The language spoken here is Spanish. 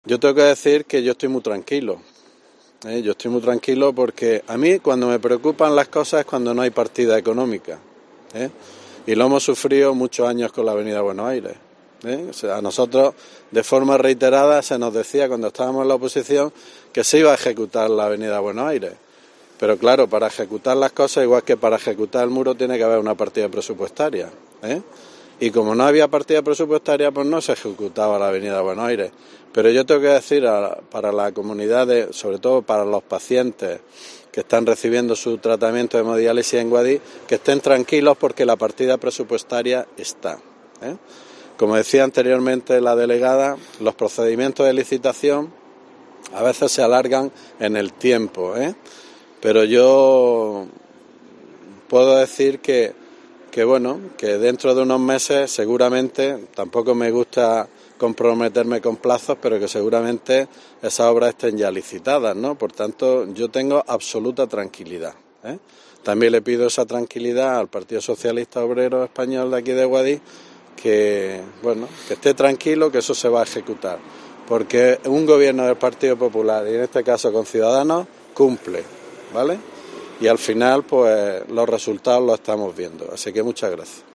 Yo tengo que decir que yo estoy muy tranquilo. Yo estoy muy tranquilo porque a mí cuando me preocupan las cosas es cuando no hay partida económica. Y lo hemos sufrido muchos años con la Avenida Buenos Aires. O sea, a nosotros de forma reiterada se nos decía cuando estábamos en la oposición que se iba a ejecutar la Avenida Buenos Aires. Pero claro, para ejecutar las cosas, igual que para ejecutar el muro, tiene que haber una partida presupuestaria. Y como no había partida presupuestaria, pues no se ejecutaba la Avenida Buenos Aires. Pero yo tengo que decir para la comunidad, sobre todo para los pacientes que están recibiendo su tratamiento de hemodiálisis en Guadix, que estén tranquilos porque la partida presupuestaria está. Como decía anteriormente la delegada, los procedimientos de licitación a veces se alargan en el tiempo, pero yo puedo decir que dentro de unos meses seguramente, tampoco me gusta comprometerme con plazos, pero que seguramente esas obras estén ya licitadas, ¿no? Por tanto, yo tengo absoluta tranquilidad. También le pido esa tranquilidad al Partido Socialista Obrero Español de aquí de Guadix, que esté tranquilo, que eso se va a ejecutar, porque un gobierno del Partido Popular, y en este caso con Ciudadanos, cumple, ¿vale? Y al final, pues los resultados los estamos viendo. Así que muchas gracias.